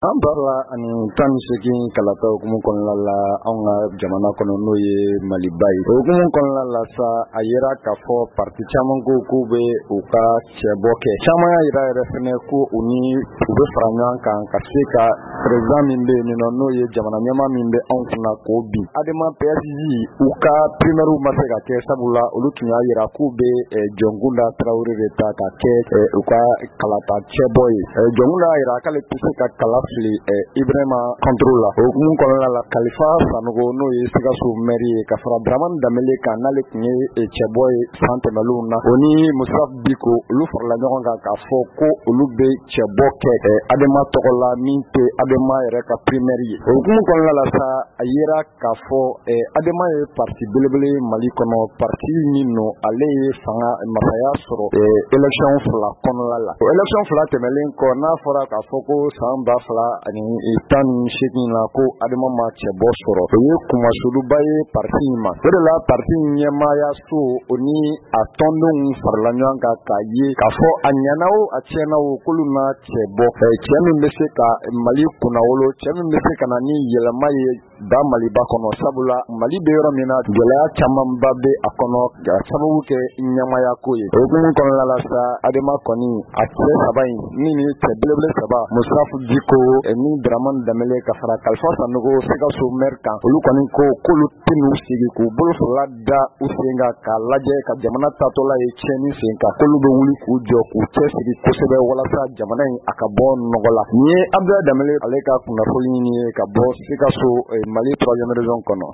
An bɔra ani 18 kalata hukumu kɔnɔna la an ka jamana kɔnɔ n'o ye Maliba ye. Hukumu kɔnɔna la sa a yera k'a fɔ parti caman ko k'u bɛ u ka cɛbɔ kɛ. Caman y'a yira yɛrɛ fɛnɛ ko u bɛ fara ɲɔgɔn kan ka se ka président min bɛ yen n'o ye jamana ɲɛmaa min bɛ anw kunna k'o bin. Adama PSG u ka primaire ma se ka kɛ sabula olu tun y'a yira k'u bɛ Jɔnkunda Tarawele de ta ka kɛ u ka kalata cɛbɔ ye. Jɔnkunda y'a yira k'ale tɛ se ka kala Ibrahima contrôle la. Hukumu kɔnɔna la Kalifa Sanogo n'o ye Sikaso maire ye ka fara Dramane Danbele kan n'ale tun ye cɛbɔ ye san tɛmɛnlenw na. O ni Musa Biko olu farala ɲɔgɔn kan k'a fɔ ko olu bɛ cɛbɔ kɛ Adama tɔgɔ la min tɛ Adama yɛrɛ ka primaire ye. Hukumu kɔnɔna la sa a yera k'a fɔ Adama ye parti belebele Mali kɔnɔ, parti min no ale ye fanga masaya sɔrɔ élection 2 kɔnɔna la. O élection 2 tɛmɛnlen kɔ n'a fɔra k'a fɔ ko san 2018 la ko Adama ma cɛbɔ sɔrɔ. O ye kumasuluba ye parti ma. O de la parti ɲɛmaaya so o ni a tɔndenw farala ɲɔgɔn kan k'a ye k'a fɔ a ɲɛna o a tiɲɛna o k'olu na cɛbɔ. Cɛ min bɛ se ka Mali kunnawolo, cɛ min bɛ se ka na ni yɛlɛma ye da Maliba kɔnɔ sabula Mali bɛ yɔrɔ min na gɛlɛya camanba bɛ a kɔnɔ ka sababu kɛ ɲɛmaaya ko ye. Hukumu kɔnɔna la sa Adama kɔni a cɛ saba in min ye cɛ belebele saba Musa Biko ni Dramane Danbele ka fara Kalifa Sanogo Sikaso maire kan olu kɔni ko k'olu tɛn'u sigi k'u bolo fila da u sen kan k'a lajɛ ka jamana taatɔla ye tiɲɛni sen kan k'olu bɛ wuli k'u jɔ k'u cɛsiri kosɛbɛ walasa jamana in a ka bɔ nɔgɔ la. Ni ye Abdoulaye Danbele ale ka kunnafoni ye ka bɔ Sikaso Mali 3e région kɔnɔ.